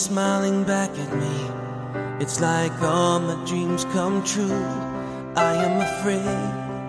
smiling back at me. It's like all my dreams come true. I am afraid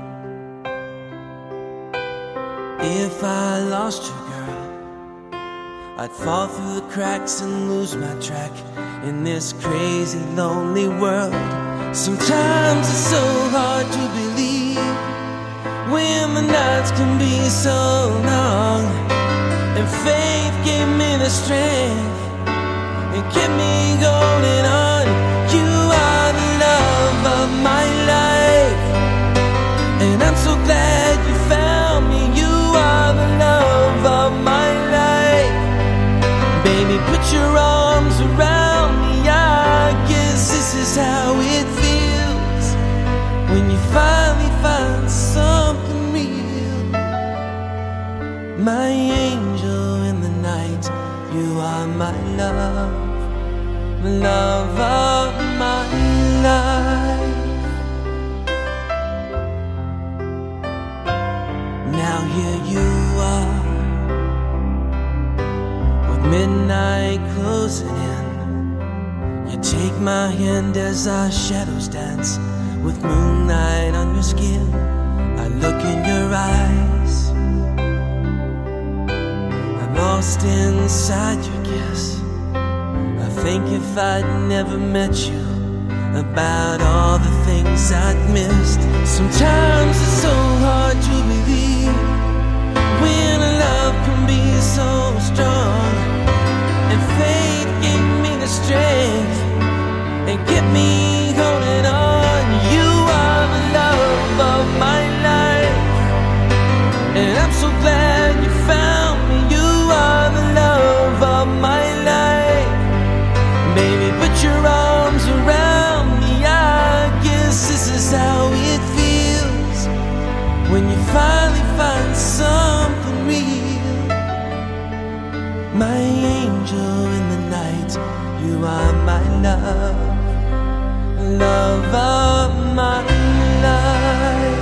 if I lost you, girl, I'd fall through the cracks and lose my track in this crazy, lonely world. Sometimes it's so hard to believe when the nights can be so long, and faith gave me the strength and kept me going on. You are the love of my life, and I'm so glad you found me. You are the love of my life. Baby, put your arms around me. I guess this is how it feels when you finally find something real. My angel in the night, you are my love, the love of my life. Now here you are, with midnight closing in. You take my hand as our shadows dance, with moonlight on your skin. I look in your eyes, I'm lost inside your kiss. I think if I'd never met you, about all the things I'd missed. Sometimes it's so hard to believe when a love can be so strong, and faith gave me the strength and kept me holding on. You are the love of my life, and I'm so glad you found me. You are the love of my life. Baby, put your arms around me. I guess this is how it feels when you finally find something real. My angel in the night, you are my love, love of my life.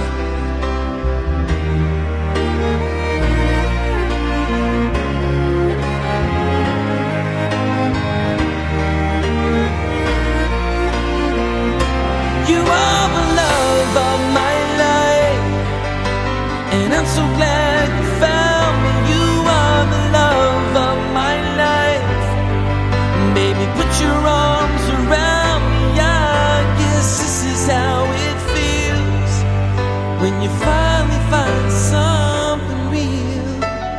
You are the love of my life, and I'm so glad you found me. You are the love of my life. Baby, put your arms around me. I guess this is how it feels when you finally find something real.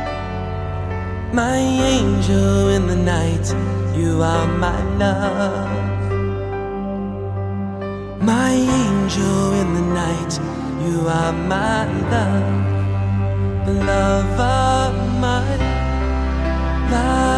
My angel in the night, you are my love. My angel in the night, you are my love, the love of my life.